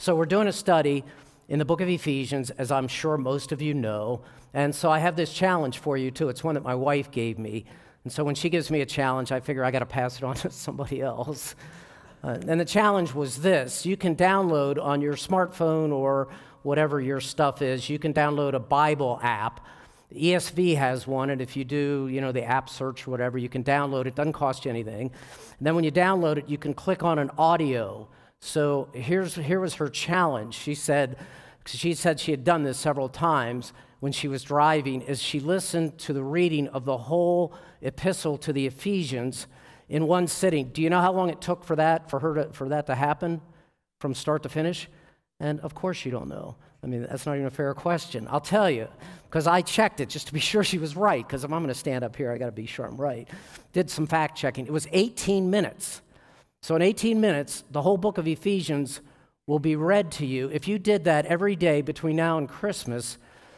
So we're doing a study in the book of Ephesians, as I'm sure most of you know. And so I have this challenge for you, too. It's one that my wife gave me. And so when she gives me a challenge, I figure I got to pass it on to somebody else. And the challenge was this. You can download on your smartphone or whatever your stuff is, you can download a Bible app. The ESV has one, and if you do, the app search or whatever, you can download it. It doesn't cost you anything. And then when you download it, you can click on an audio. So here was her challenge. She said she had done this several times when she was driving, is she listened to the reading of the whole epistle to the Ephesians in one sitting. Do you know how long it took for that to happen from start to finish? And of course you don't know. I mean, that's not even a fair question. I'll tell you, because I checked it just to be sure she was right, because if I'm going to stand up here, I got to be sure I'm right. Did some fact checking. It was 18 minutes. So in 18 minutes, the whole book of Ephesians will be read to you. If you did that every day between now and Christmas,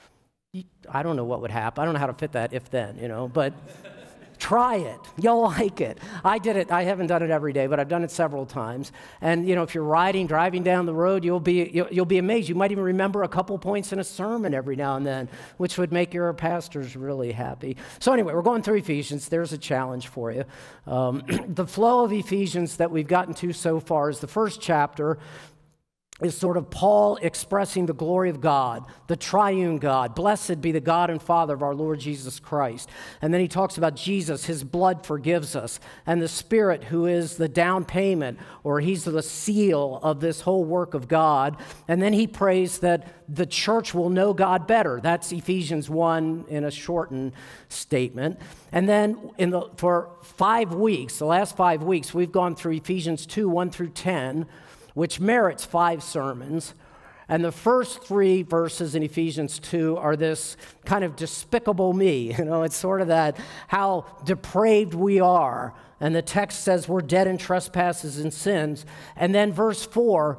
I don't know what would happen. I don't know how to fit that if then, but try it. You'll like it. I did it. I haven't done it every day, but I've done it several times. And, if you're driving down the road, you'll be amazed. You might even remember a couple points in a sermon every now and then, which would make your pastors really happy. So anyway, we're going through Ephesians. There's a challenge for you. The flow of Ephesians that we've gotten to so far is the first chapter is sort of Paul expressing the glory of God, the triune God. Blessed be the God and Father of our Lord Jesus Christ. And then he talks about Jesus, his blood forgives us, and the Spirit who is the down payment, or he's the seal of this whole work of God. And then he prays that the church will know God better. That's Ephesians 1 in a shortened statement. And then for 5 weeks, the last 5 weeks, we've gone through Ephesians 2, 1 through 10, which merits 5 sermons. And the first 3 verses in Ephesians 2 are this kind of despicable me. It's sort of that how depraved we are. And the text says we're dead in trespasses and sins. And then verse 4,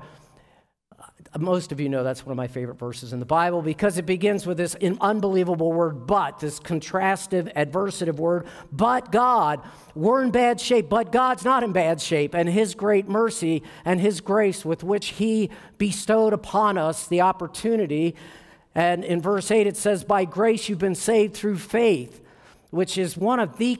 most of you know that's one of my favorite verses in the Bible because it begins with this unbelievable word, but, this contrastive, adversative word, but God. We're in bad shape, but God's not in bad shape. And his great mercy and his grace with which he bestowed upon us the opportunity. And in verse 8 it says, by grace you've been saved through faith, which is one of the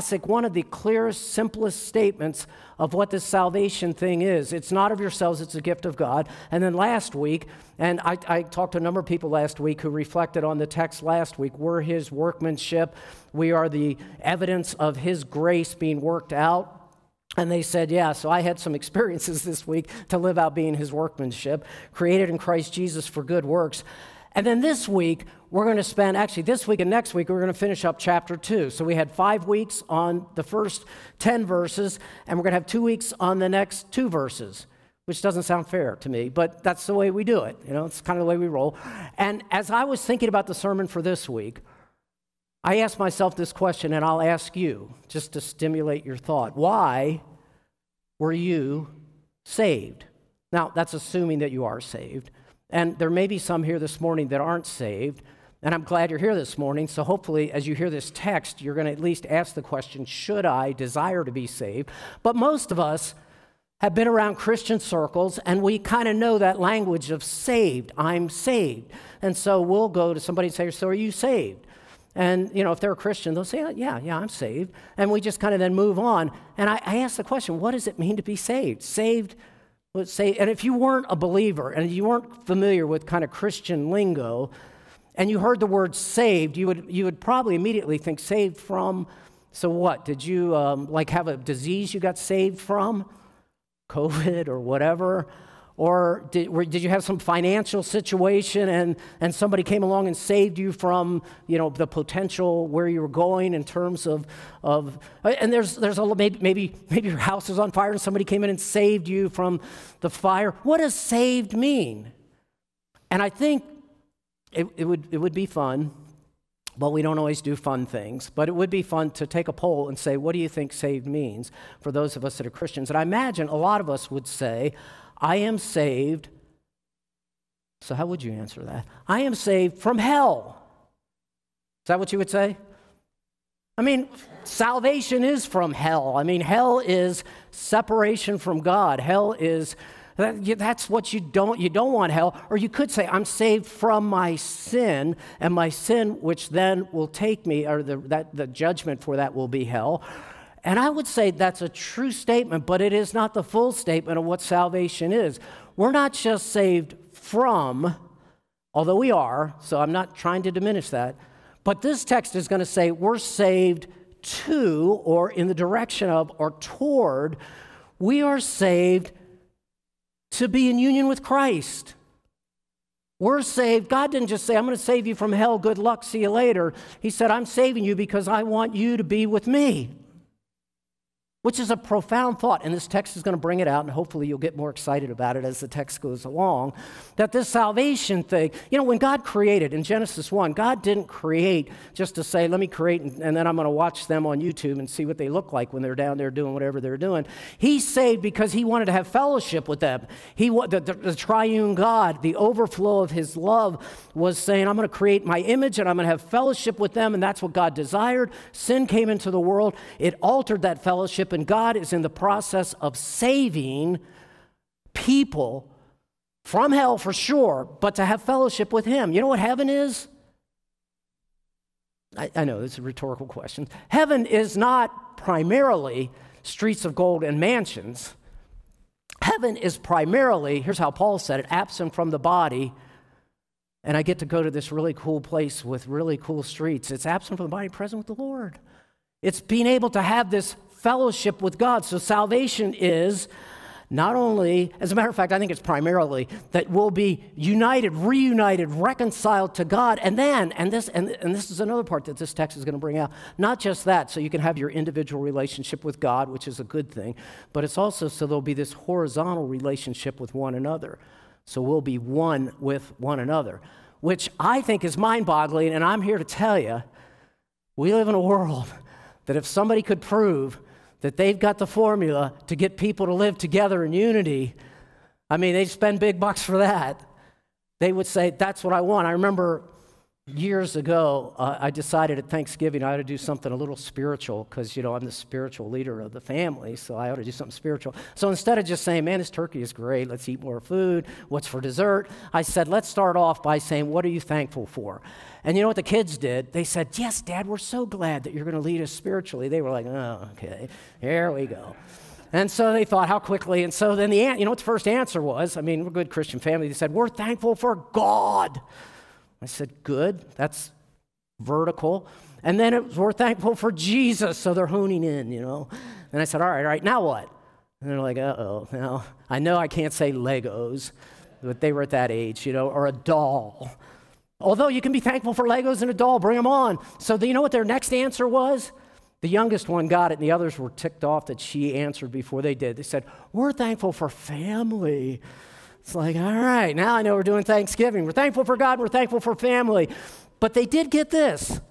clearest, simplest statements of what this salvation thing is. It's not of yourselves, it's a gift of God. And then last week, and I talked to a number of people last week who reflected on the text last week, we're his workmanship. We are the evidence of his grace being worked out. And they said, yeah, so I had some experiences this week to live out being his workmanship, created in Christ Jesus for good works. And then this week, we're going to spend, this week and next week, we're going to finish up chapter 2. So we had 5 weeks on the first 10 verses, and we're going to have 2 weeks on the next 2 verses, which doesn't sound fair to me, but that's the way we do it. It's kind of the way we roll. And as I was thinking about the sermon for this week, I asked myself this question, and I'll ask you, just to stimulate your thought. Why were you saved? Now, that's assuming that you are saved. And there may be some here this morning that aren't saved, and I'm glad you're here this morning, so hopefully as you hear this text, you're going to at least ask the question, should I desire to be saved? But most of us have been around Christian circles, and we kind of know that language of saved, I'm saved. And so we'll go to somebody and say, so are you saved? And, if they're a Christian, they'll say, yeah, I'm saved. And we just kind of then move on. And I ask the question, what does it mean to be saved? Saved. Let's say, and if you weren't a believer and you weren't familiar with kind of Christian lingo, and you heard the word saved, you would probably immediately think saved from. So what? Did you have a disease you got saved from, COVID or whatever? Or did you have some financial situation and somebody came along and saved you from the potential where you were going in terms of and there's a maybe your house is on fire and somebody came in and saved you from the fire. What does saved mean? And I think it would be fun. Well, we don't always do fun things, but it would be fun to take a poll and say, what do you think saved means for those of us that are Christians? And I imagine a lot of us would say, I am saved. So how would you answer that? I am saved from hell. Is that what you would say? I mean, salvation is from hell. I mean, hell is separation from God. Hell is That's what you don't want hell. Or you could say, I'm saved from my sin, and my sin, which then will take me, or the judgment for that will be hell. And I would say that's a true statement, but it is not the full statement of what salvation is. We're not just saved from, although we are, so I'm not trying to diminish that, but this text is going to say we're saved to, or in the direction of, or toward. We are saved to be in union with Christ. We're saved. God didn't just say, I'm going to save you from hell, good luck, see you later. He said, I'm saving you because I want you to be with me. Which is a profound thought, and this text is going to bring it out, and hopefully you'll get more excited about it as the text goes along, that this salvation thing, when God created in Genesis 1, God didn't create just to say, let me create, and then I'm going to watch them on YouTube and see what they look like when they're down there doing whatever they're doing. He saved because he wanted to have fellowship with them. The triune God, the overflow of his love was saying, I'm going to create my image, and I'm going to have fellowship with them, and that's what God desired. Sin came into the world. It altered that fellowship. And God is in the process of saving people from hell for sure, but to have fellowship with him. You know what heaven is? I know this is a rhetorical question. Heaven is not primarily streets of gold and mansions. Heaven is primarily, here's how Paul said it, absent from the body. And I get to go to this really cool place with really cool streets. It's absent from the body, present with the Lord. It's being able to have this fellowship with God. So salvation is not only, as a matter of fact, I think it's primarily that we'll be united, reunited, reconciled to God. And then, and this is another part that this text is going to bring out, not just that, so you can have your individual relationship with God, which is a good thing, but it's also so there'll be this horizontal relationship with one another. So we'll be one with one another, which I think is mind-boggling, and I'm here to tell you, we live in a world that if somebody could prove that they've got the formula to get people to live together in unity, I mean, they'd spend big bucks for that. They would say, that's what I want. I remember years ago, I decided at Thanksgiving I ought to do something a little spiritual because, I'm the spiritual leader of the family, so I ought to do something spiritual. So instead of just saying, man, this turkey is great, let's eat more food, what's for dessert, I said, let's start off by saying, what are you thankful for? And you know what the kids did? They said, yes, Dad, we're so glad that you're going to lead us spiritually. They were like, oh, okay, here we go. And so they thought, how quickly? And so then you know what the first answer was? I mean, we're a good Christian family. They said, we're thankful for God. I said, good, that's vertical. And then we're thankful for Jesus, so they're honing in, And I said, all right, now what? And they're like, uh-oh, now I know I can't say Legos, but they were at that age, or a doll. Although you can be thankful for Legos and a doll, bring them on. So you know what their next answer was? The youngest one got it, and the others were ticked off that she answered before they did. They said, we're thankful for family. It's like, all right, now I know we're doing Thanksgiving. We're thankful for God, we're thankful for family. But they did get this,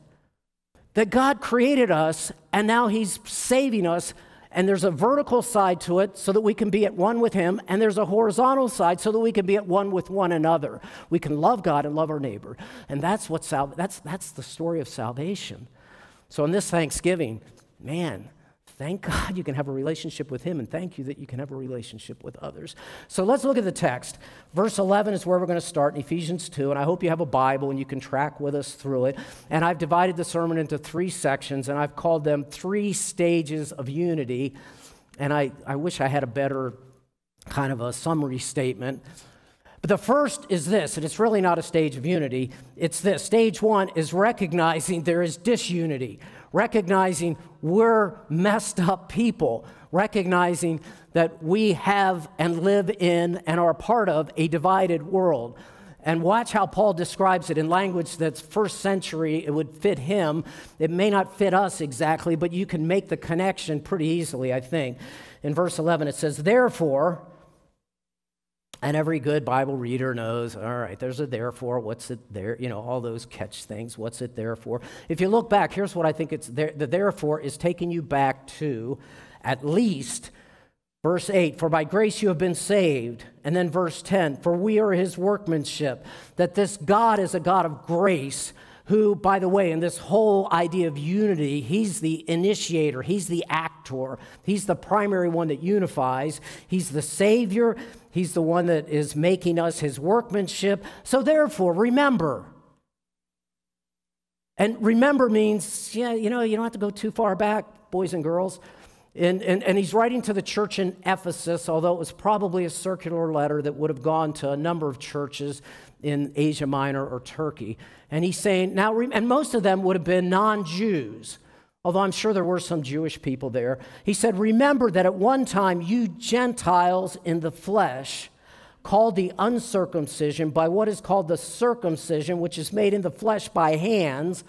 that God created us, and now he's saving us, and there's a vertical side to it so that we can be at one with him, and there's a horizontal side so that we can be at one with one another. We can love God and love our neighbor, and that's that's the story of salvation. So in this Thanksgiving, man, thank God you can have a relationship with him, and thank you that you can have a relationship with others. So let's look at the text. Verse 11 is where we're going to start in Ephesians 2, and I hope you have a Bible and you can track with us through it. And I've divided the sermon into 3 sections, and I've called them 3 stages of unity. And I wish I had a better kind of a summary statement. But the first is this, and it's really not a stage of unity. It's this. Stage 1 is recognizing there is disunity, recognizing we're messed up people, recognizing that we have and live in and are part of a divided world. And watch how Paul describes it in language that's first century. It would fit him. It may not fit us exactly, but you can make the connection pretty easily, I think. In verse 11, it says, therefore, and every good Bible reader knows, all right, there's a therefore, what's it there? All those catch things, what's it there for? If you look back, here's what I think it's there. The therefore is taking you back to at least verse 8, for by grace you have been saved. And then verse 10, for we are his workmanship, that this God is a God of grace, who, by the way, in this whole idea of unity, he's the initiator, he's the actor, he's the primary one that unifies, he's the Savior, He's the one that is making us his workmanship. So therefore, remember. And remember means, you don't have to go too far back, boys and girls. And he's writing to the church in Ephesus, although it was probably a circular letter that would have gone to a number of churches in Asia Minor or Turkey. And he's saying, and most of them would have been non-Jews, although I'm sure there were some Jewish people there. He said, remember that at one time you Gentiles in the flesh, called the uncircumcision by what is called the circumcision, which is made in the flesh by hands.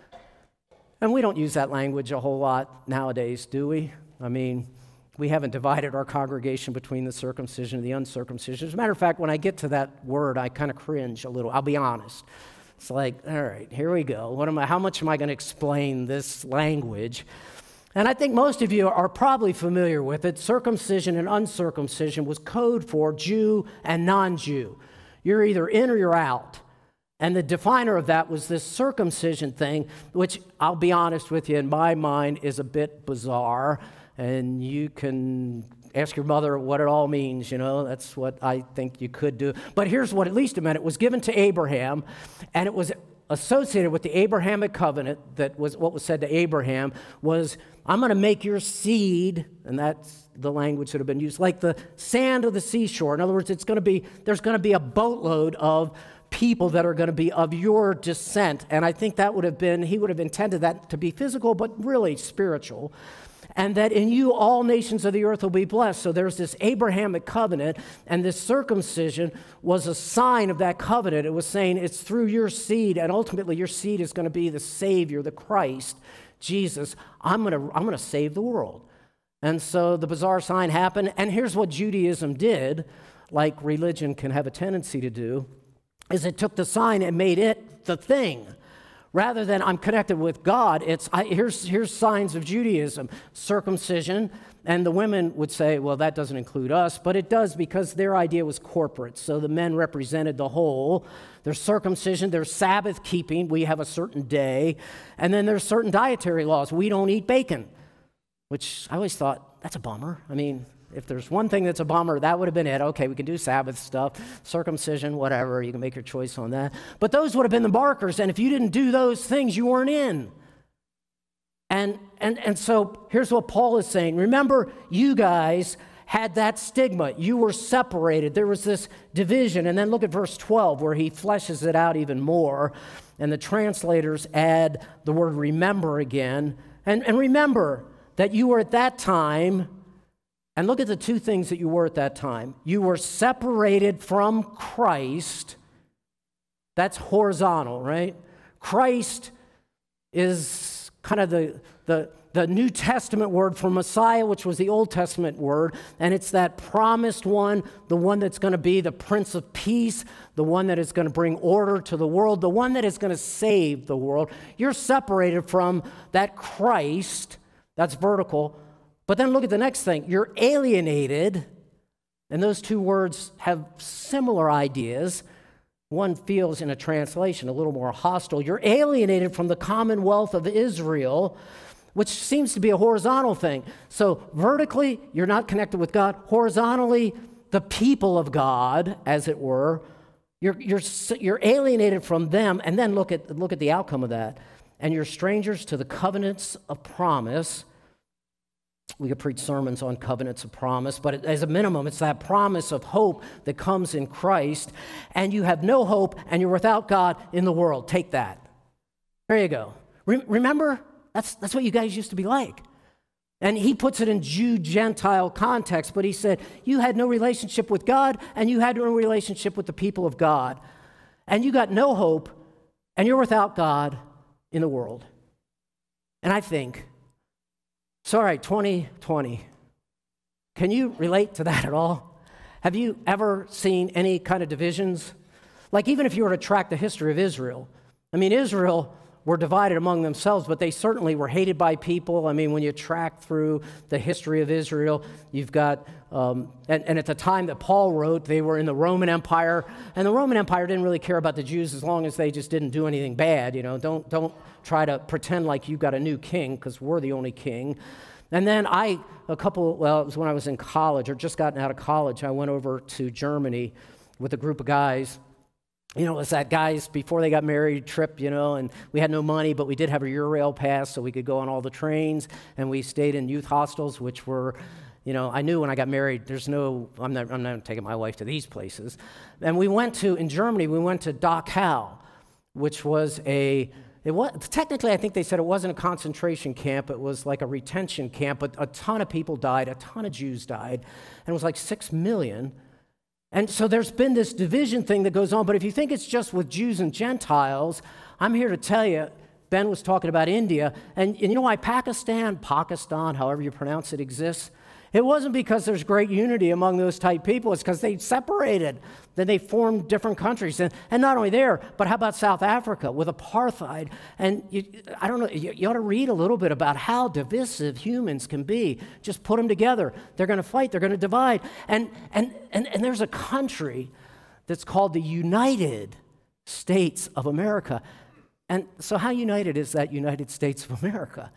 And we don't use that language a whole lot nowadays, do we? I mean, we haven't divided our congregation between the circumcision and the uncircumcision. As a matter of fact, when I get to that word, I kind of cringe a little. I'll be honest. It's like, all right, here we go. How much am I going to explain this language? And I think most of you are probably familiar with it. Circumcision and uncircumcision was code for Jew and non-Jew. You're either in or you're out. And the definer of that was this circumcision thing, which I'll be honest with you, in my mind is a bit bizarre. And you can ask your mother what it all means, that's what I think you could do. But here's what at least it meant. It was given to Abraham, and it was associated with the Abrahamic covenant. That was what was said to Abraham was, I'm going to make your seed, and that's the language that had been used, like the sand of the seashore. In other words, there's going to be a boatload of people that are going to be of your descent. And I think he would have intended that to be physical, but really spiritual. And that in you all nations of the earth will be blessed. So there's this Abrahamic covenant, and this circumcision was a sign of that covenant. It was saying it's through your seed, and ultimately your seed is going to be the Savior, the Christ, Jesus. I'm going to save the world. And so the bizarre sign happened, and here's what Judaism did, like religion can have a tendency to do, is it took the sign and made it the thing. Rather than I'm connected with God, here's signs of Judaism, circumcision, and the women would say, well, that doesn't include us, but it does because their idea was corporate. So the men represented the whole. There's circumcision, there's Sabbath keeping, we have a certain day, and then there's certain dietary laws. We don't eat bacon, which I always thought, that's a bummer. I mean, if there's one thing that's a bummer, that would have been it. Okay, we can do Sabbath stuff, circumcision, whatever. You can make your choice on that. But those would have been the markers, and if you didn't do those things, you weren't in. And so here's what Paul is saying. Remember, you guys had that stigma. You were separated. There was this division. And then look at verse 12, where he fleshes it out even more. And the translators add the word remember again. And remember that you were at that time. And look at the two things that you were at that time. You were separated from Christ. That's horizontal, right? Christ is kind of the New Testament word for Messiah, which was the Old Testament word. And it's that promised one, the one that's going to be the Prince of Peace, the one that is going to bring order to the world, the one that is going to save the world. You're separated from that Christ. That's vertical. But then look at the next thing. You're alienated, and those two words have similar ideas. One feels in a translation a little more hostile. You're alienated from the commonwealth of Israel, which seems to be a horizontal thing. So vertically, you're not connected with God. Horizontally, the people of God, as it were, you're alienated from them. And then look at the outcome of that. And you're strangers to the covenants of promise. We could preach sermons on covenants of promise, but as a minimum, it's that promise of hope that comes in Christ, and you have no hope, and you're without God in the world. Take that. There you go. Remember, that's what you guys used to be like. And he puts it in Jew-Gentile context, but he said, you had no relationship with God, and you had no relationship with the people of God, and you got no hope, and you're without God in the world. And I think, sorry, 2020. Can you relate to that at all? Have you ever seen any kind of divisions? Like even if you were to track the history of Israel. I mean, Israel were divided among themselves, but they certainly were hated by people. I mean, when you track through the history of Israel, you've got, and at the time that Paul wrote, they were in the Roman Empire, and the Roman Empire didn't really care about the Jews as long as they just didn't do anything bad. Don't try to pretend like you've got a new king, because we're the only king. And then it was when I was in college, or just gotten out of college, I went over to Germany with a group of guys. You know, it was that guys before they got married trip, you know, and we had no money, but we did have a Eurail pass, so we could go on all the trains, and we stayed in youth hostels, which were, you know, I knew when I got married, I'm not taking my wife to these places. And in Germany, we went to Dachau, which was technically, I think they said it wasn't a concentration camp, it was like a retention camp, but a ton of people died, a ton of Jews died, and it was like 6 million. And so there's been this division thing that goes on, but if you think it's just with Jews and Gentiles, I'm here to tell you, Ben was talking about India, and you know why Pakistan, however you pronounce it, exists? It wasn't because there's great unity among those type people, it's because they separated. Then they formed different countries. And not only there, but how about South Africa with apartheid? And I don't know, you ought to read a little bit about how divisive humans can be. Just put them together. They're going to fight, they're going to divide. And there's a country that's called the United States of America. And so how united is that United States of America?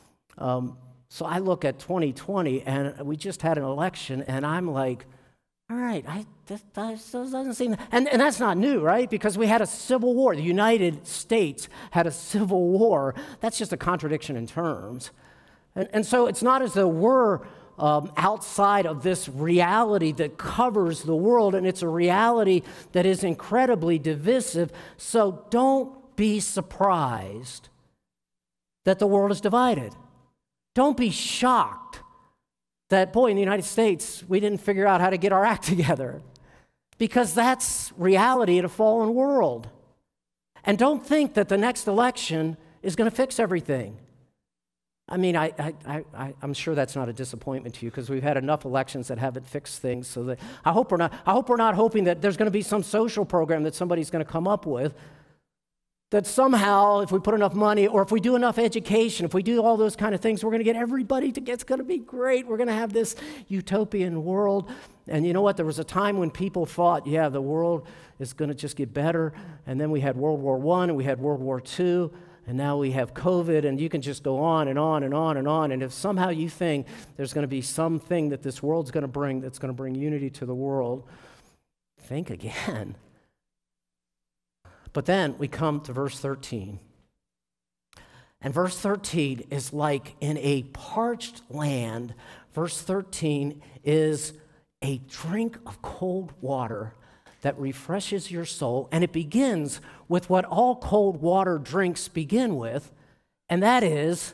So I look at 2020, and we just had an election, and I'm like, all right, this doesn't seem... And that's not new, right? Because we had a civil war. The United States had a civil war. That's just a contradiction in terms. And so it's not as though we're outside of this reality that covers the world, and it's a reality that is incredibly divisive. So don't be surprised that the world is divided. Don't be shocked that, boy, in the United States, we didn't figure out how to get our act together, because that's reality in a fallen world. And don't think that the next election is going to fix everything. I mean, I'm sure that's not a disappointment to you, because we've had enough elections that haven't fixed things. So that I hope we're not hoping that there's going to be some social program that somebody's going to come up with, that somehow, if we put enough money, or if we do enough education, if we do all those kind of things, we're going to get everybody to get, it's going to be great. We're going to have this utopian world. And you know what? There was a time when people thought, yeah, the world is going to just get better. And then we had World War I, and we had World War II, and now we have COVID, and you can just go on and on and on and on. And if somehow you think there's going to be something that this world's going to bring that's going to bring unity to the world, think again. But then we come to verse 13. And verse 13 is like in a parched land. Verse 13 is a drink of cold water that refreshes your soul. And it begins with what all cold water drinks begin with, and that is,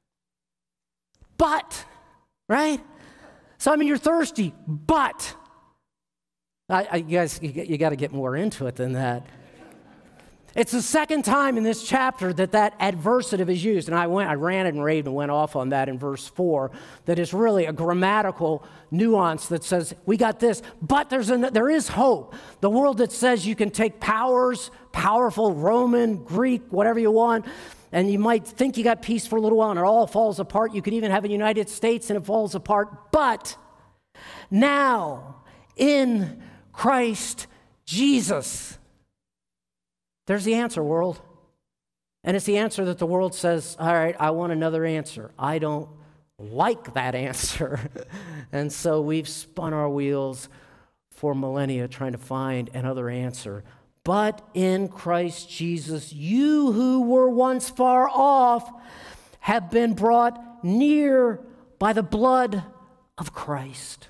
but, right? So, I mean, you're thirsty, but. You guys, you got to get more into it than that. It's the second time in this chapter that adversative is used, and I ran and raved and went off on that in verse 4, that is really a grammatical nuance that says, we got this, but there is hope. The world that says you can take powers, powerful, Roman, Greek, whatever you want, and you might think you got peace for a little while and it all falls apart. You could even have a United States and it falls apart, but now in Christ Jesus, there's the answer, world. And it's the answer that the world says, all right, I want another answer. I don't like that answer. And so we've spun our wheels for millennia trying to find another answer. But in Christ Jesus, you who were once far off have been brought near by the blood of Christ.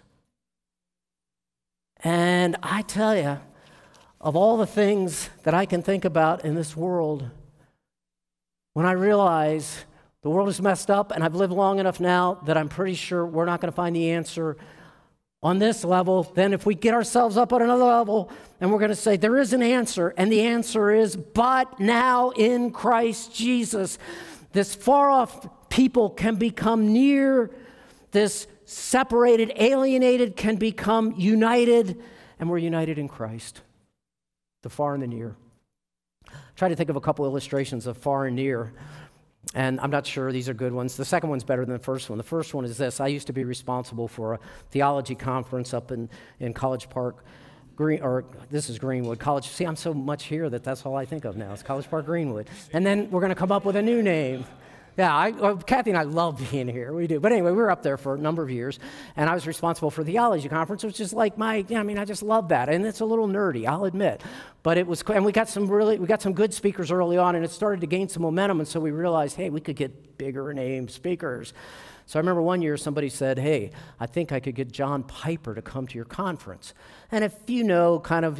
And I tell you, of all the things that I can think about in this world, when I realize the world is messed up and I've lived long enough now that I'm pretty sure we're not going to find the answer on this level, then if we get ourselves up on another level and we're going to say there is an answer, and the answer is, but now in Christ Jesus, this far off people can become near, this separated, alienated can become united, and we're united in Christ. The far and the near. Try to think of a couple illustrations of far and near, and I'm not sure these are good ones. The second one's better than the first one. The first one is this. I used to be responsible for a theology conference up in College Park, this is Greenwood College. See, I'm so much here that's all I think of now. It's College Park Greenwood. And then we're going to come up with a new name. Yeah, Kathy and I love being here. We do. But anyway, we were up there for a number of years, and I was responsible for the theology conference, which is like I just love that. And it's a little nerdy, I'll admit. But it was, and we got some good speakers early on, and it started to gain some momentum, and so we realized, hey, we could get bigger name speakers. So I remember one year somebody said, hey, I think I could get John Piper to come to your conference. And if you know,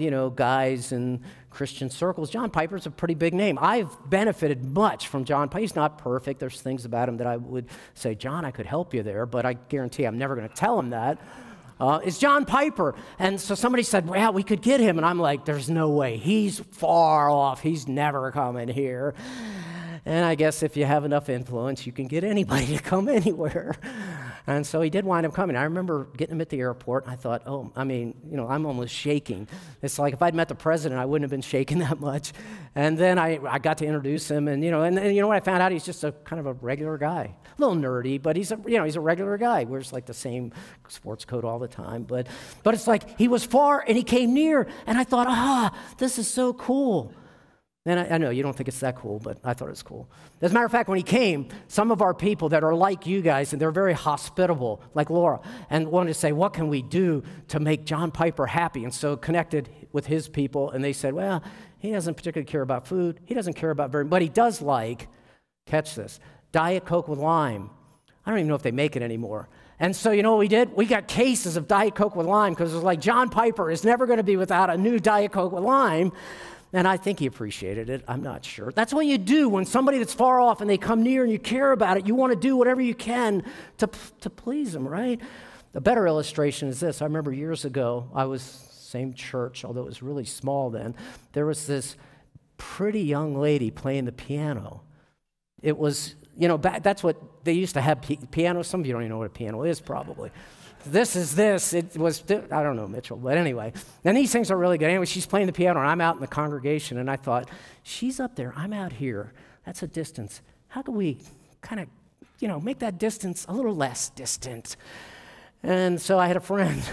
guys in Christian circles, John Piper's a pretty big name. I've benefited much from John Piper. He's not perfect. There's things about him that I would say, John, I could help you there, but I guarantee I'm never going to tell him that. It's John Piper. And so somebody said, well, we could get him. And I'm like, there's no way. He's far off. He's never coming here. And I guess if you have enough influence, you can get anybody to come anywhere. And so he did wind up coming. I remember getting him at the airport, and I thought, I'm almost shaking. It's like if I'd met the president, I wouldn't have been shaking that much. And then I got to introduce him, and you know what I found out? He's just a kind of a regular guy. A little nerdy, but he's a regular guy. Wears like the same sports coat all the time. But it's like he was far, and he came near, and I thought, this is so cool. And I know you don't think it's that cool, but I thought it was cool. As a matter of fact, when he came, some of our people that are like you guys, and they're very hospitable, like Laura, and wanted to say, what can we do to make John Piper happy? And so connected with his people, and they said, well, he doesn't particularly care about food. He doesn't care about but he does like, catch this, Diet Coke with lime. I don't even know if they make it anymore. And so you know what we did? We got cases of Diet Coke with lime because it was like John Piper is never going to be without a new Diet Coke with lime. And I think he appreciated it. I'm not sure. That's what you do when somebody that's far off and they come near and you care about it. You want to do whatever you can to please them, right? A better illustration is this. I remember years ago, I was same church, although it was really small then. There was this pretty young lady playing the piano. It was, that's what they used to have pianos. Some of you don't even know what a piano is probably. This. It was, I don't know, Mitchell, but anyway. And these things are really good. Anyway, she's playing the piano, and I'm out in the congregation, and I thought, she's up there, I'm out here. That's a distance. How can we kind of, make that distance a little less distant? And so I had a friend,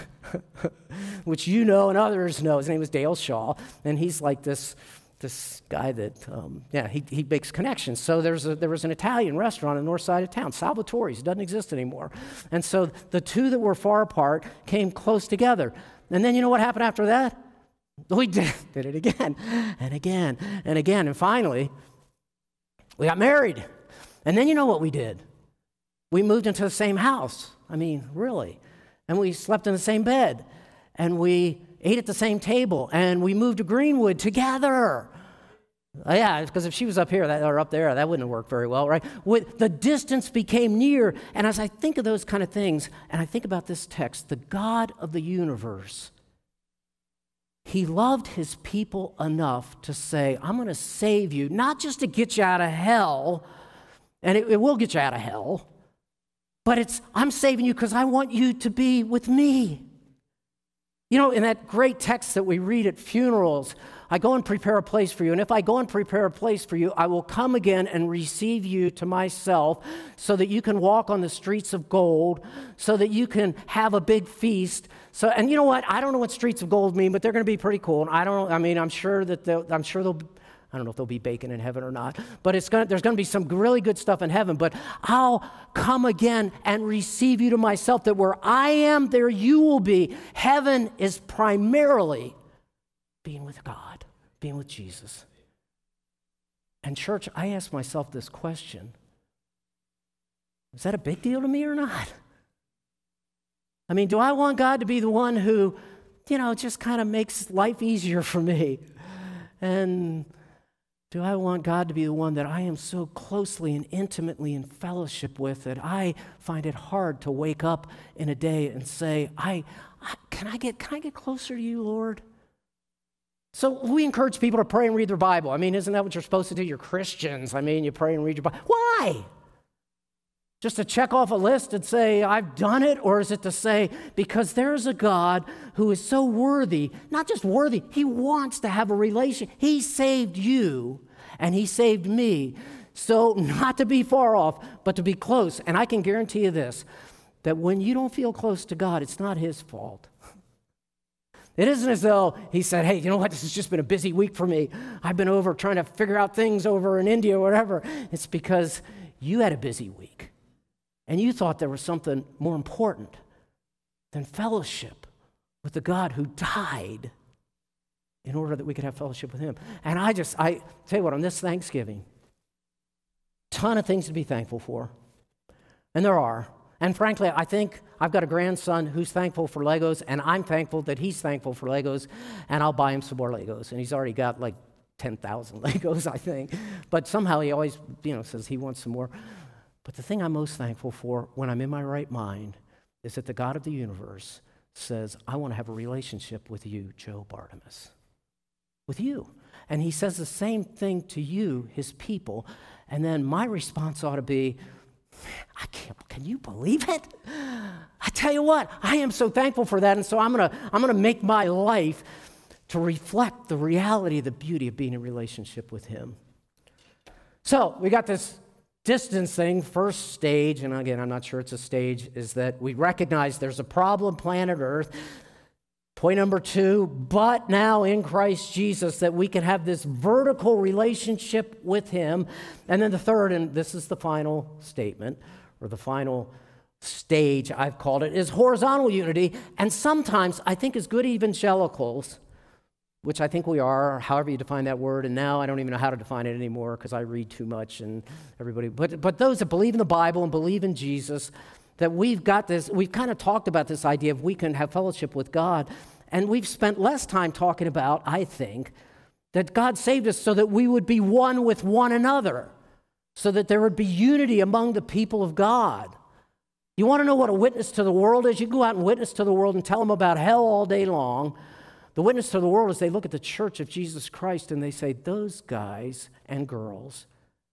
which you know and others know. His name was Dale Shaw, and he's like this guy that, he makes connections. So there was an Italian restaurant on the north side of town, Salvatore's. It doesn't exist anymore. And so the two that were far apart came close together. And then you know what happened after that? We did it again and again and again. And finally, we got married. And then you know what we did? We moved into the same house. I mean, really. And we slept in the same bed. And we ate at the same table, and we moved to Greenwood together. Yeah, because if she was up here or up there, that wouldn't have worked very well, right? The distance became near, and as I think of those kind of things, and I think about this text, the God of the universe, he loved his people enough to say, I'm going to save you, not just to get you out of hell, and it will get you out of hell, but I'm saving you because I want you to be with me. In that great text that we read at funerals, I go and prepare a place for you. And if I go and prepare a place for you, I will come again and receive you to myself so that you can walk on the streets of gold, so that you can have a big feast. And you know what? I don't know what streets of gold mean, but they're going to be pretty cool. And I'm sure they'll I don't know if there'll be bacon in heaven or not, but there's going to be some really good stuff in heaven. But I'll come again and receive you to myself, that where I am, there you will be. Heaven is primarily being with God, being with Jesus. And church, I ask myself this question. Is that a big deal to me or not? I mean, do I want God to be the one who, just kind of makes life easier for me? And do I want God to be the one that I am so closely and intimately in fellowship with that I find it hard to wake up in a day and say, can I get closer to you, Lord? So we encourage people to pray and read their Bible. I mean, isn't that what you're supposed to do? You're Christians. I mean, you pray and read your Bible. Why? Just to check off a list and say, I've done it? Or is it to say, because there's a God who is so worthy, not just worthy, he wants to have a relation. He saved you, and he saved me. So not to be far off, but to be close. And I can guarantee you this, that when you don't feel close to God, it's not his fault. It isn't as though he said, hey, you know what, this has just been a busy week for me. I've been over trying to figure out things over in India or whatever. It's because you had a busy week, and you thought there was something more important than fellowship with the God who died in order that we could have fellowship with him. And I tell you what, on this Thanksgiving, ton of things to be thankful for. And there are. And frankly, I think I've got a grandson who's thankful for Legos, and I'm thankful that he's thankful for Legos, and I'll buy him some more Legos. And he's already got like 10,000 Legos, I think. But somehow he always, says he wants some more. But the thing I'm most thankful for when I'm in my right mind is that the God of the universe says, I want to have a relationship with you, Joe Bartimus. With you. And he says the same thing to you, his people. And then my response ought to be, can you believe it? I tell you what, I am so thankful for that. And so I'm gonna make my life to reflect the reality, the beauty of being in relationship with him. So we got this distance thing, first stage, and again, I'm not sure it's a stage, is that we recognize there's a problem, planet Earth. Point number 2, but now in Christ Jesus, that we can have this vertical relationship with him. And then the third, and this is the final statement, or the final stage, I've called it, is horizontal unity. And sometimes, I think as good evangelicals, which I think we are, however you define that word, and now I don't even know how to define it anymore because I read too much and everybody, but those that believe in the Bible and believe in Jesus, that we've got this, we've kind of talked about this idea of we can have fellowship with God, and we've spent less time talking about, I think, that God saved us so that we would be one with one another, so that there would be unity among the people of God. You want to know what a witness to the world is? You go out and witness to the world and tell them about hell all day long. The witness to the world is they look at the church of Jesus Christ and they say, those guys and girls,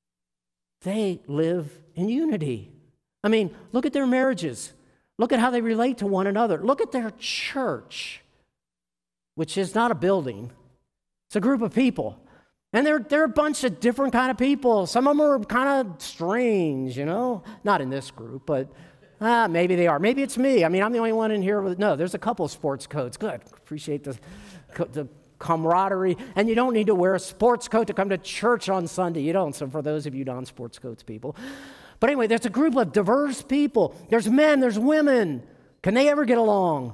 they live in unity. I mean, look at their marriages. Look at how they relate to one another. Look at their church, which is not a building. It's a group of people. And they're a bunch of different kind of people. Some of them are kind of strange, Not in this group, but maybe they are. Maybe it's me. I mean, I'm the only one in here with, no, there's a couple of sports coats. Good. Appreciate the camaraderie. And you don't need to wear a sports coat to come to church on Sunday. You don't. So for those of you non-sports coats people. But anyway, there's a group of diverse people. There's men, there's women. Can they ever get along?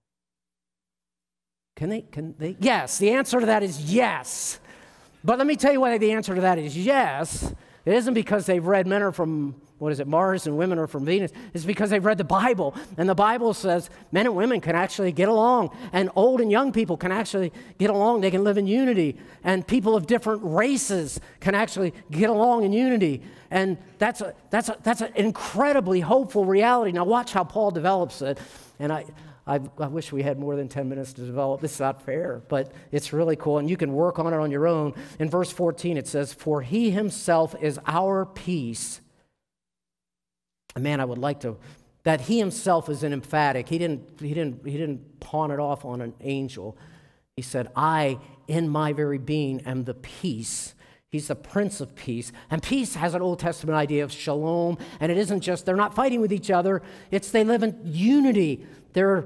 Can they? Yes, the answer to that is yes. But let me tell you why the answer to that is yes. It isn't because they've read men are from, Mars and women are from Venus. It's because they've read the Bible. And the Bible says men and women can actually get along. And old and young people can actually get along. They can live in unity. And people of different races can actually get along in unity. And that's an incredibly hopeful reality. Now watch how Paul develops it. And I wish we had more than 10 minutes to develop. This is not fair, but it's really cool. And you can work on it on your own. In verse 14, it says, for he himself is our peace. Man, I would like to, that he himself is an emphatic. He didn't pawn it off on an angel. He said, I, in my very being, am the peace. He's the Prince of Peace. And peace has an Old Testament idea of shalom. And it isn't just, they're not fighting with each other. It's they live in unity. They're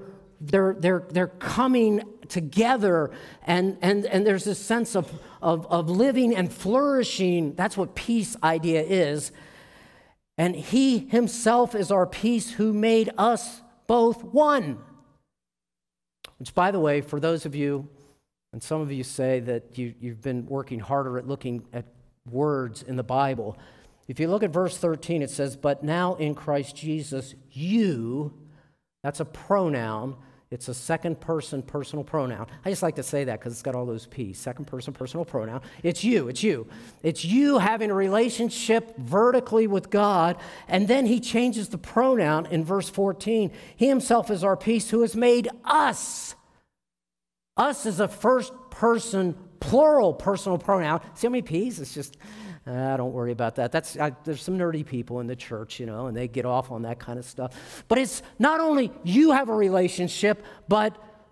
coming together. And there's this sense of living and flourishing. That's what peace idea is. And he himself is our peace who made us both one. Which, by the way, for those of you, and some of you say that you've been working harder at looking at words in the Bible. If you look at verse 13, it says, but now in Christ Jesus, you, that's a pronoun. It's a second person personal pronoun. I just like to say that because it's got all those P's. Second person personal pronoun. It's you. It's you having a relationship vertically with God. And then he changes the pronoun in verse 14. He himself is our peace who has made us. Us is a first person plural personal pronoun. See how many P's? It's just, don't worry about that. There's some nerdy people in the church, and they get off on that kind of stuff. But it's not only you have a relationship, but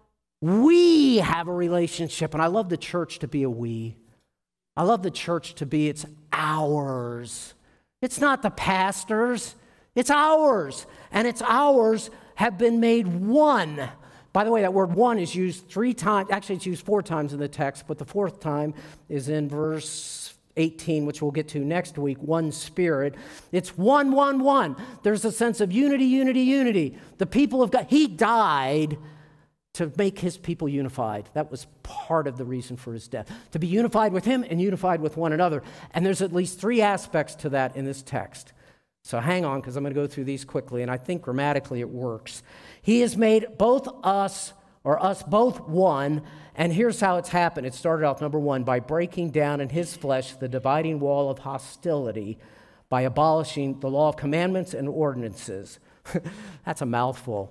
we have a relationship. And I love the church to be a we. I love the church to be it's ours. It's not the pastor's. It's ours. And it's ours have been made one. By the way, that word one is used 3 times. Actually, it's used 4 times in the text, but the 4th time is in verse 18, which we'll get to next week, one Spirit. It's one, one, one. There's a sense of unity, unity, unity. The people of God, he died to make his people unified. That was part of the reason for his death, to be unified with him and unified with one another. And there's at least three aspects to that in this text. So hang on, because I'm going to go through these quickly, and I think grammatically it works. He has made both us both one, and here's how it's happened. It started off, number one, by breaking down in his flesh the dividing wall of hostility by abolishing the law of commandments and ordinances. That's a mouthful.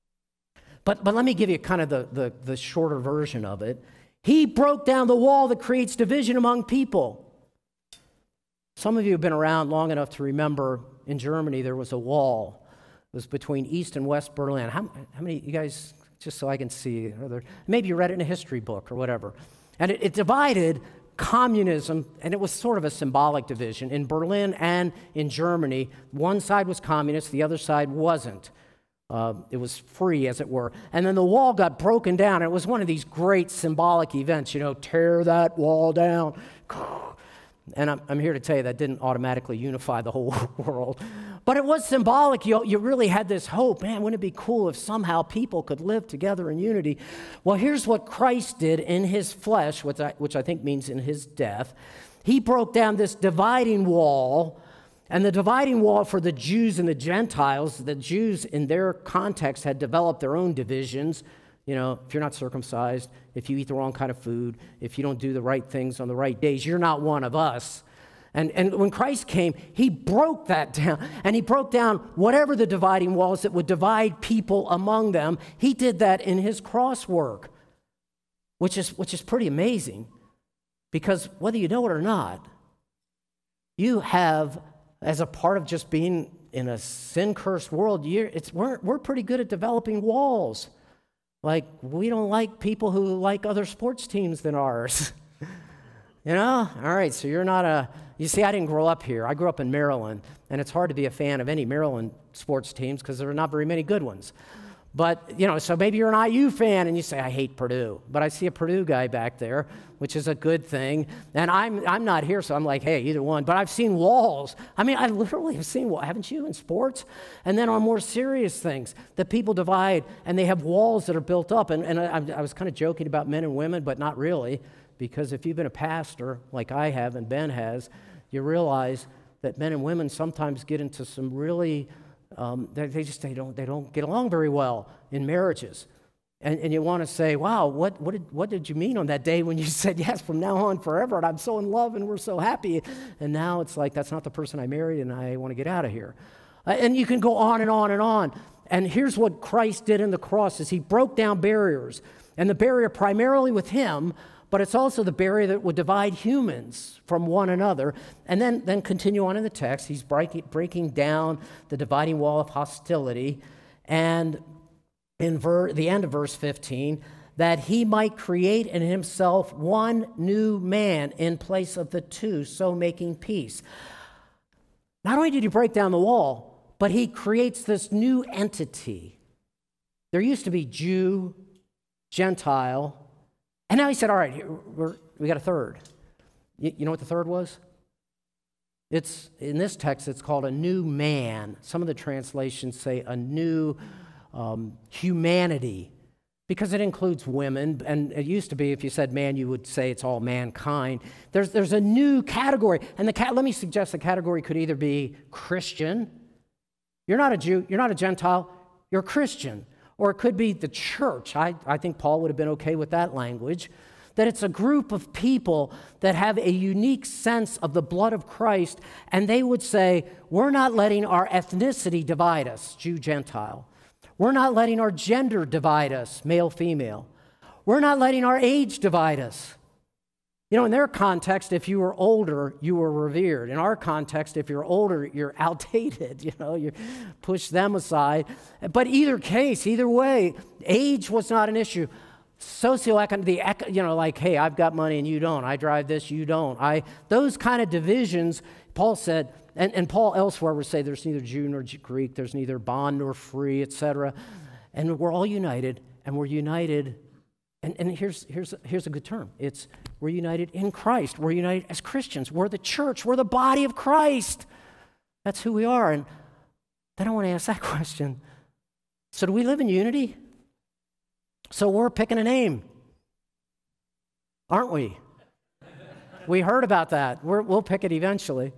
But let me give you kind of the shorter version of it. He broke down the wall that creates division among people. Some of you have been around long enough to remember in Germany there was a wall. It was between East and West Berlin. How many, you guys, just so I can see, maybe you read it in a history book or whatever. And it divided communism, and it was sort of a symbolic division. In Berlin and in Germany, one side was communist, the other side wasn't. It was free, as it were. And then the wall got broken down. It was one of these great symbolic events, tear that wall down. And I'm here to tell you that didn't automatically unify the whole world. But it was symbolic. You really had this hope. Man, wouldn't it be cool if somehow people could live together in unity? Well, here's what Christ did in his flesh, which I think means in his death. He broke down this dividing wall. And the dividing wall for the Jews and the Gentiles, the Jews in their context had developed their own divisions. If you're not circumcised, if you eat the wrong kind of food, if you don't do the right things on the right days, you're not one of us. And when Christ came, he broke that down. And he broke down whatever the dividing walls that would divide people among them. He did that in his cross work, which is pretty amazing. Because whether you know it or not, you have, as a part of just being in a sin-cursed world, we're pretty good at developing walls. Like, we don't like people who like other sports teams than ours. All right, so you're not you see, I didn't grow up here. I grew up in Maryland, and it's hard to be a fan of any Maryland sports teams because there are not very many good ones. But, so maybe you're an IU fan and you say, I hate Purdue. But I see a Purdue guy back there, which is a good thing. And I'm not here, so I'm like, hey, either one. But I've seen walls. I mean, I literally have seen walls, haven't you, in sports? And then on more serious things, that people divide and they have walls that are built up. And I was kind of joking about men and women, but not really. Because if you've been a pastor, like I have and Ben has, you realize that men and women sometimes get into some really... they don't get along very well in marriages, and you want to say, wow, what did you mean on that day when you said yes from now on forever, and I'm so in love and we're so happy, and now it's like that's not the person I married and I want to get out of here, and you can go on and on and on. And here's what Christ did in the cross: is he broke down barriers, and the barrier primarily with him. But it's also the barrier that would divide humans from one another. And then continue on in the text. He's breaking down the dividing wall of hostility. And in the end of verse 15, that he might create in himself one new man in place of the two, so making peace. Not only did he break down the wall, but he creates this new entity. There used to be Jew, Gentile, and now he said, all right, we got a third. You know what the third was? It's in this text, it's called a new man. Some of the translations say a new humanity, because it includes women. And it used to be, if you said man, you would say it's all mankind. There's a new category. And let me suggest the category could either be Christian. You're not a Jew. You're not a Gentile. You're a Christian. Or it could be the church. I think Paul would have been okay with that language. That it's a group of people that have a unique sense of the blood of Christ, and they would say, we're not letting our ethnicity divide us, Jew, Gentile. We're not letting our gender divide us, male, female. We're not letting our age divide us. In their context, if you were older, you were revered. In our context, if you're older, you're outdated. You push them aside. But either case, either way, age was not an issue. Socioeconomic, like, hey, I've got money and you don't. I drive this, you don't. Those kind of divisions, Paul said, and Paul elsewhere would say there's neither Jew nor Greek, there's neither bond nor free, etc. And we're all united, and we're united And here's a good term. We're united in Christ. We're united as Christians. We're the church. We're the body of Christ. That's who we are. And then I want to ask that question. So do we live in unity? So we're picking a name, aren't we? We heard about that. We'll pick it eventually.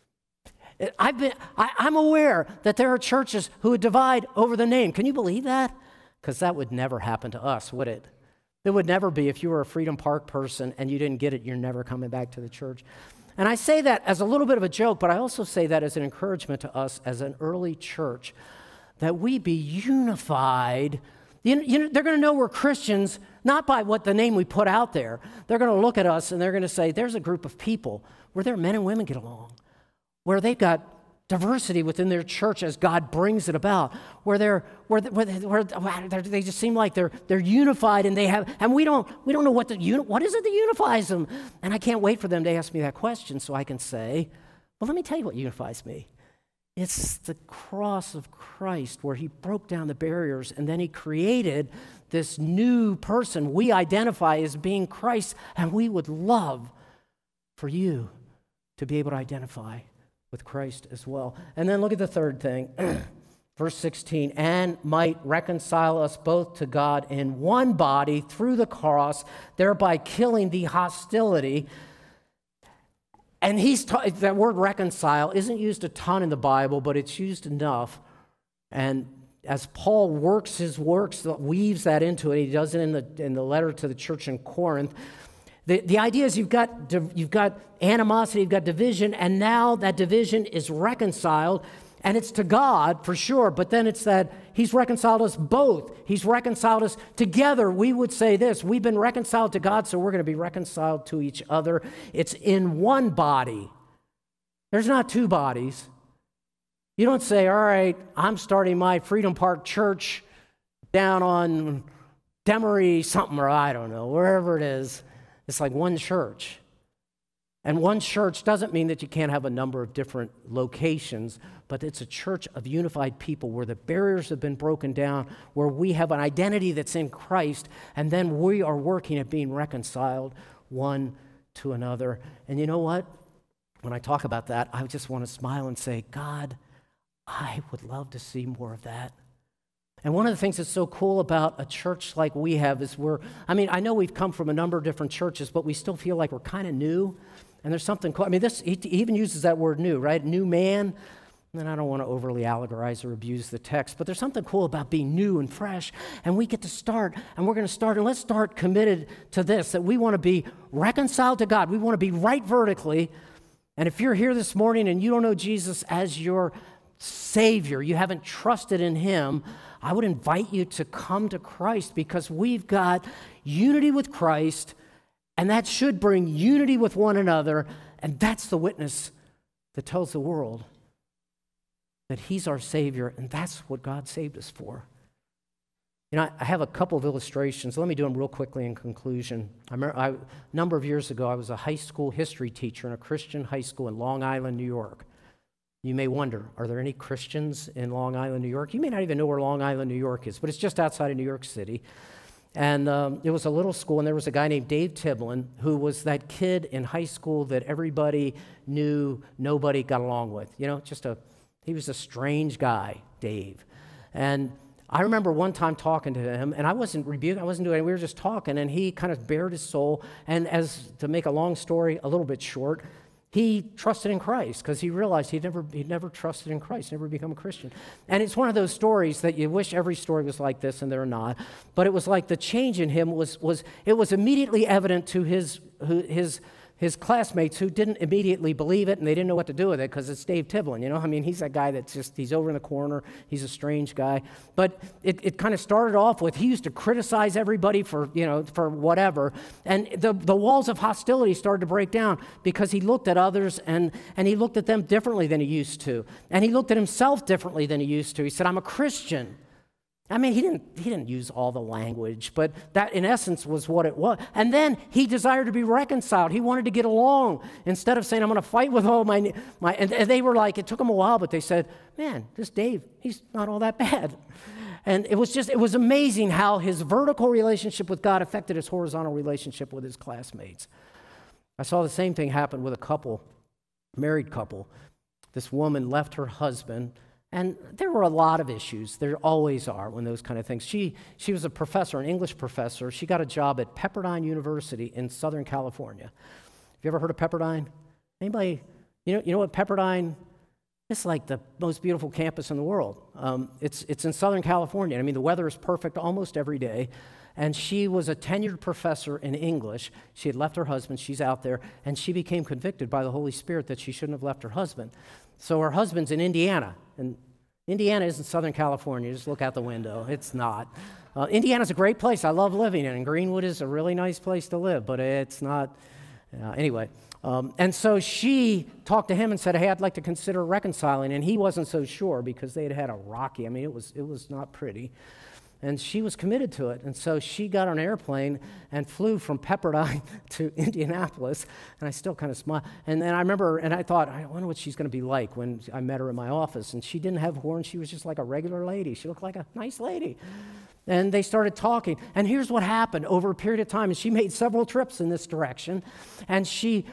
I'm aware that there are churches who would divide over the name. Can you believe that? Because that would never happen to us, would it? It would never be. If you were a Freedom Park person and you didn't get it, you're never coming back to the church. And I say that as a little bit of a joke, but I also say that as an encouragement to us as an early church, that we be unified. They're going to know we're Christians, not by what the name we put out there. They're going to look at us and they're going to say, there's a group of people where their men and women get along, where they've got diversity within their church as God brings it about, where they just seem like they're unified and we don't know what is it that unifies them. And I can't wait for them to ask me that question so I can say, well, let me tell you what unifies me. It's the cross of Christ where he broke down the barriers and then he created this new person we identify as being Christ, and we would love for you to be able to identify with Christ as well. And then look at the third thing, verse 16, and might reconcile us both to God in one body through the cross, thereby killing the hostility. And that word reconcile isn't used a ton in the Bible, but it's used enough. And as Paul works his works, weaves that into it, he does it in the letter to the church in Corinth. The idea is you've got animosity, you've got division, and now that division is reconciled, and it's to God for sure, but then it's that he's reconciled us both. He's reconciled us together. We would say this, we've been reconciled to God, so we're going to be reconciled to each other. It's in one body. There's not two bodies. You don't say, all right, I'm starting my Freedom Park Church down on Demery something, or I don't know, wherever it is. It's like one church. And one church doesn't mean that you can't have a number of different locations, but it's a church of unified people where the barriers have been broken down, where we have an identity that's in Christ, and then we are working at being reconciled one to another. And you know what? When I talk about that, I just want to smile and say, God, I would love to see more of that. And one of the things that's so cool about a church like we have is I know we've come from a number of different churches, but we still feel like we're kind of new. And there's something cool. He even uses that word new, right? New man. And I don't want to overly allegorize or abuse the text, but there's something cool about being new and fresh. And we get to start, and we're going to start, and let's start committed to this, that we want to be reconciled to God. We want to be right vertically. And if you're here this morning and you don't know Jesus as your Savior, you haven't trusted in him, I would invite you to come to Christ, because we've got unity with Christ, and that should bring unity with one another, and that's the witness that tells the world that he's our Savior, and that's what God saved us for. I have a couple of illustrations. Let me do them real quickly in conclusion. A number of years ago, I was a high school history teacher in a Christian high school in Long Island, New York. You may wonder, are there any Christians in Long Island, New York? You may not even know where Long Island, New York is, but it's just outside of New York City. And it was a little school, and there was a guy named Dave Tiblin, who was that kid in high school that everybody knew nobody got along with. He was a strange guy, Dave. And I remember one time talking to him, and I wasn't rebuking, I wasn't doing anything, we were just talking, and he kind of bared his soul. And to make a long story a little bit short, he trusted in Christ because he realized he'd never trusted in Christ, never become a Christian. And it's one of those stories that you wish every story was like this, and they're not. But it was like the change in him was immediately evident to his classmates who didn't immediately believe it, and they didn't know what to do with it because it's Dave Tiblin, he's that guy that's he's over in the corner, he's a strange guy. But it kind of started off with, he used to criticize everybody for whatever, and the walls of hostility started to break down because he looked at others and he looked at them differently than he used to, and he looked at himself differently than he used to. He said, I'm a Christian. He didn't use all the language, but that in essence was what it was. And then he desired to be reconciled. He wanted to get along instead of saying, I'm going to fight with all my and they were like, it took them a while, but they said, man, this Dave, he's not all that bad. And it was amazing how his vertical relationship with God affected his horizontal relationship with his classmates. I saw the same thing happen with a couple, married couple. This woman left her husband, and there were a lot of issues. There always are when those kind of things. She was a professor, an English professor. She got a job at Pepperdine University in Southern California. Have you ever heard of Pepperdine? Anybody? You know what Pepperdine? It's like the most beautiful campus in the world. It's in Southern California. I mean, the weather is perfect almost every day. And she was a tenured professor in English. She had left her husband. She's out there. And she became convicted by the Holy Spirit that she shouldn't have left her husband. So her husband's in Indiana. And Indiana isn't Southern California. Just look out the window. It's not. Indiana's a great place. I love living in it. And Greenwood is a really nice place to live. But it's not. Anyway. And so she talked to him and said, hey, I'd like to consider reconciling. And he wasn't so sure because they had a rocky. I mean, it was not pretty. And she was committed to it. And so she got on an airplane and flew from Pepperdine to Indianapolis. And I still kind of smile. And then I remember, and I thought, I wonder what she's going to be like when I met her in my office. And she didn't have horns. She was just like a regular lady. She looked like a nice lady. And they started talking. And here's what happened over a period of time. And she made several trips in this direction. And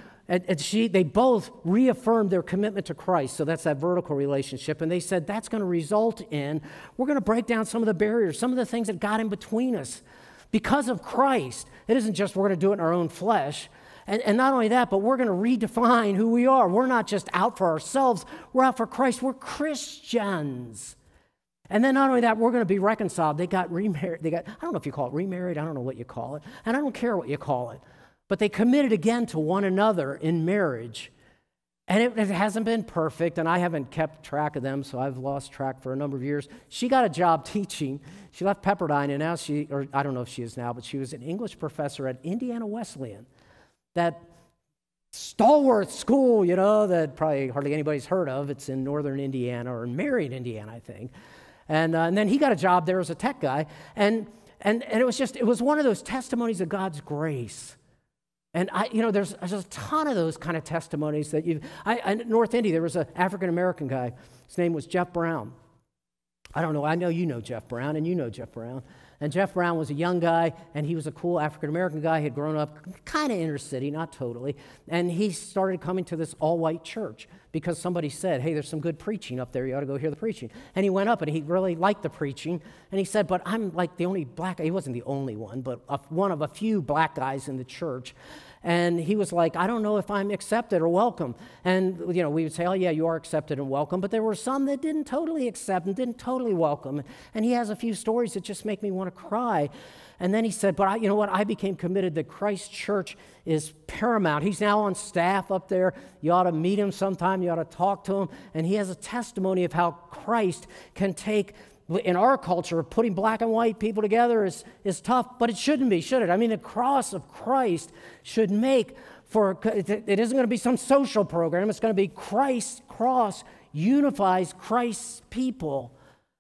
they both reaffirmed their commitment to Christ. So that's that vertical relationship. And they said that's going to result in, we're going to break down some of the barriers, some of the things that got in between us because of Christ. It isn't just we're going to do it in our own flesh. And not only that, but we're going to redefine who we are. We're not just out for ourselves. We're out for Christ. We're Christians. And then not only that, we're going to be reconciled. They got remarried. I don't know if you call it remarried. I don't know what you call it. And I don't care what you call it. But they committed again to one another in marriage. And it hasn't been perfect, and I haven't kept track of them, so I've lost track for a number of years. She got a job teaching. She left Pepperdine, and now I don't know if she is now, but she was an English professor at Indiana Wesleyan, that stalwart school, that probably hardly anybody's heard of. It's in northern Indiana, or in Marion, Indiana, I think. And then he got a job there as a tech guy, and it was one of those testimonies of God's grace. And there's a ton of those kind of testimonies that in North Indy, there was an African-American guy. His name was Jeff Brown. I don't know. I know you know Jeff Brown, and you know Jeff Brown. And Jeff Brown was a young guy, and he was a cool African-American guy. He had grown up kind of inner city, not totally. And he started coming to this all-white church because somebody said, hey, there's some good preaching up there. You ought to go hear the preaching. And he went up, and he really liked the preaching. And he said, but I'm like the only black guy. He wasn't the only one, but one of a few black guys in the church. And he was like, I don't know if I'm accepted or welcome. And, we would say, oh, yeah, you are accepted and welcome. But there were some that didn't totally accept and didn't totally welcome. And he has a few stories that just make me want to cry. And then he said, but I became committed that Christ Church is paramount. He's now on staff up there. You ought to meet him sometime. You ought to talk to him. And he has a testimony of how Christ can take, in our culture, putting black and white people together is tough, but it shouldn't be, should it? I mean, the cross of Christ should make it isn't going to be some social program. It's going to be Christ's cross unifies Christ's people.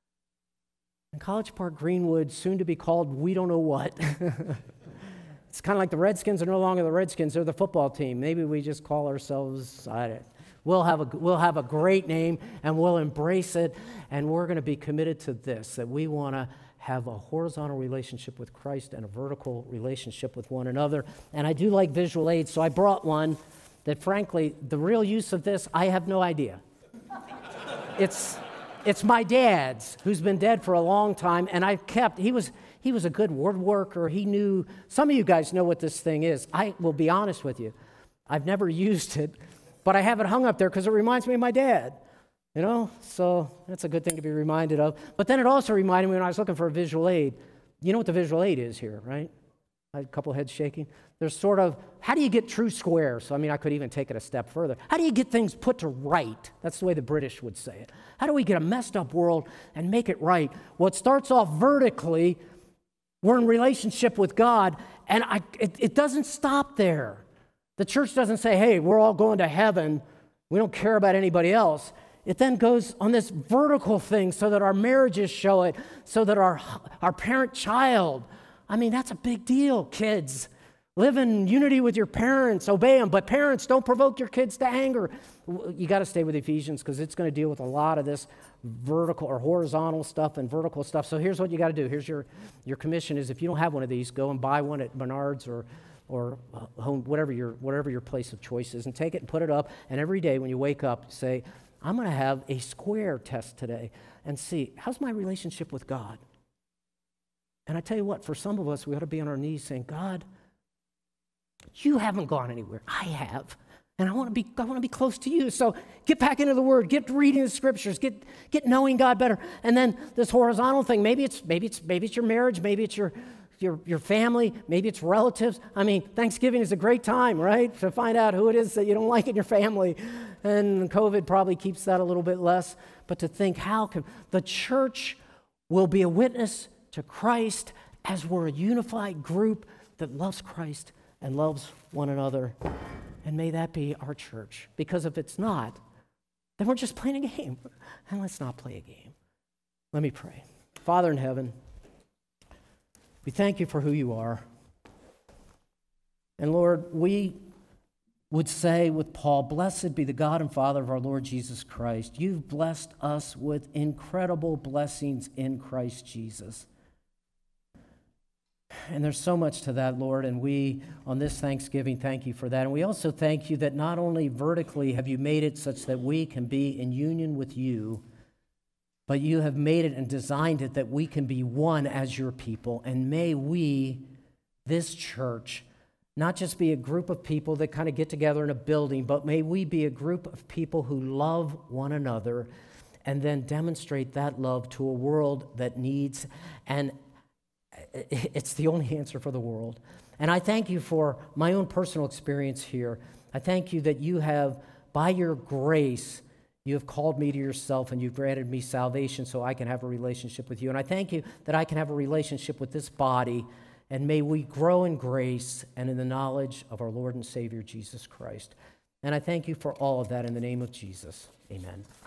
And College Park, Greenwood, soon to be called we don't know what. It's kind of like the Redskins are no longer the Redskins. They're the football team. Maybe we just call ourselves, we'll have a great name, and we'll embrace it, and we're going to be committed to this, that we want to have a horizontal relationship with Christ and a vertical relationship with one another. And I do like visual aids, so I brought one that, frankly, the real use of this, I have no idea. It's my dad's, who's been dead for a long time, and he was a good word worker. He knew, some of you guys know what this thing is. I will be honest with you. I've never used it, but I have it hung up there because it reminds me of my dad, so that's a good thing to be reminded of. But then it also reminded me when I was looking for a visual aid. You know what the visual aid is here, right? I had a couple heads shaking. There's sort of, how do you get true square? So, I could even take it a step further. How do you get things put to right? That's the way the British would say it. How do we get a messed up world and make it right? Well, it starts off vertically. We're in relationship with God, and it doesn't stop there. The church doesn't say, hey, we're all going to heaven. We don't care about anybody else. It then goes on this vertical thing so that our marriages show it, so that our parent-child, that's a big deal, kids. Live in unity with your parents, obey them. But parents, don't provoke your kids to anger. You got to stay with Ephesians because it's going to deal with a lot of this vertical or horizontal stuff and vertical stuff. So here's what you got to do. Here's your commission is if you don't have one of these, go and buy one at Menards or home, whatever your place of choice is, and take it and put it up. And every day when you wake up, say, I'm going to have a square test today and see, how's my relationship with God? And I tell you what, for some of us, we ought to be on our knees saying, God, you haven't gone anywhere. I have. And I want to be close to you. So get back into the Word, get reading the Scriptures, get knowing God better. And then this horizontal thing, maybe it's your marriage, maybe it's your family, maybe it's relatives. I mean, Thanksgiving is a great time, right? To find out who it is that you don't like in your family. And COVID probably keeps that a little bit less. But to think, how can the church will be a witness to Christ as we're a unified group that loves Christ and loves one another. And may that be our church. Because if it's not, then we're just playing a game. And let's not play a game. Let me pray. Father in heaven, we thank you for who you are. And Lord, we would say with Paul, blessed be the God and Father of our Lord Jesus Christ. You've blessed us with incredible blessings in Christ Jesus. And there's so much to that, Lord, and we, on this Thanksgiving, thank you for that. And we also thank you that not only vertically have you made it such that we can be in union with you, but you have made it and designed it that we can be one as your people. And may we, this church, not just be a group of people that kind of get together in a building, but may we be a group of people who love one another and then demonstrate that love to a world that needs, and it's the only answer for the world. And I thank you for my own personal experience here. I thank you that you have, by your grace, you have called me to yourself and you've granted me salvation so I can have a relationship with you. And I thank you that I can have a relationship with this body, and may we grow in grace and in the knowledge of our Lord and Savior, Jesus Christ. And I thank you for all of that in the name of Jesus. Amen.